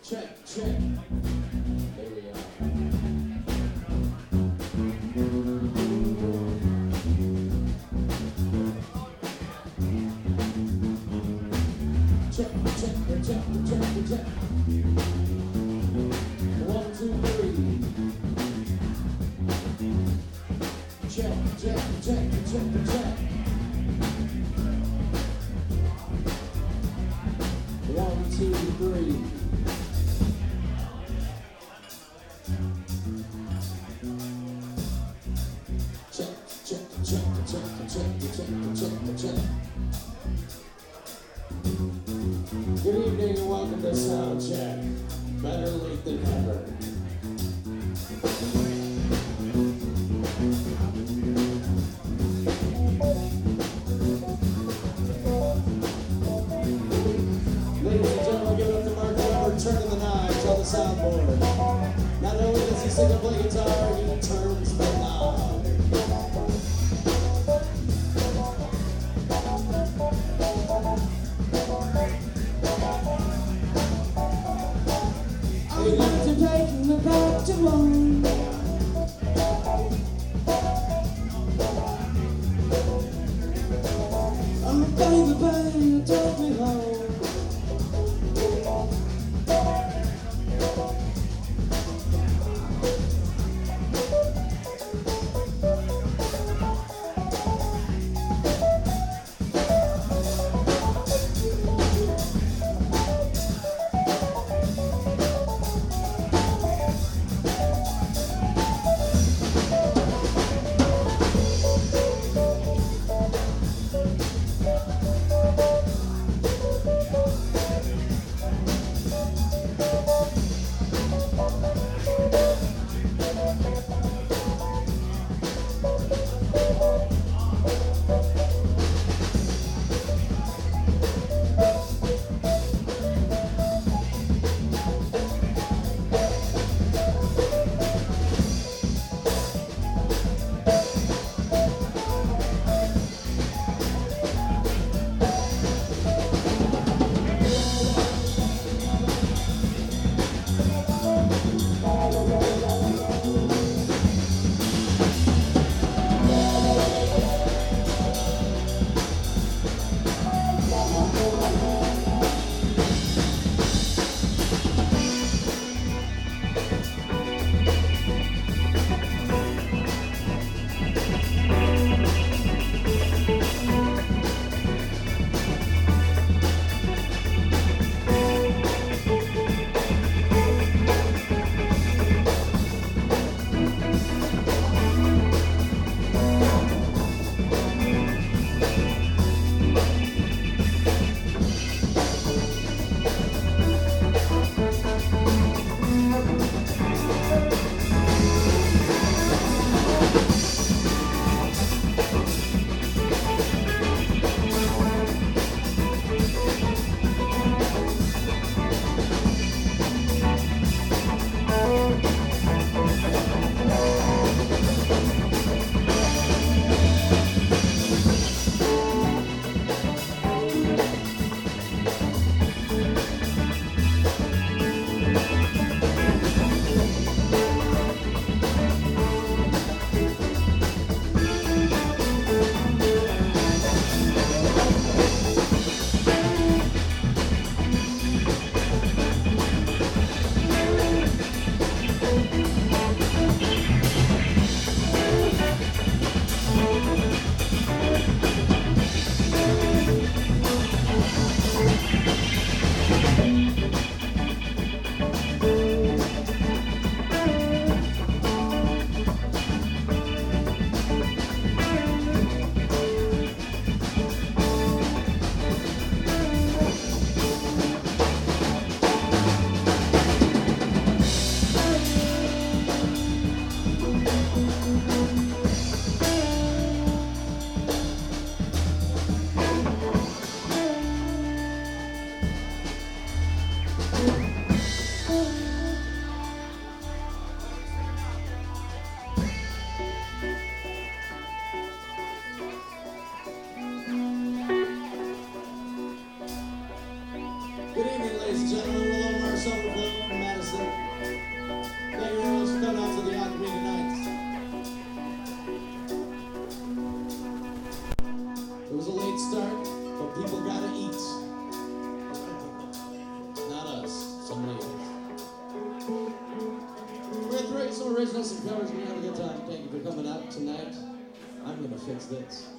Check, check. There we are. Check, check, check, check, check. 1, 2, 3. Check, check, check, check, check. 1, 2, 3. Check, check, check, check, check, check, check, check. Good evening and welcome to Soundcheck. Better late than never. Ladies and gentlemen, give it up to Mark Weber, turning the knives on the soundboard. Not only does he sing and play guitar, he turns the knob. I'd like to take me back to one. I'm a baby, take me home. Some originals, some covers, we're gonna have a good time. Thank you for coming out tonight. I'm gonna fix this.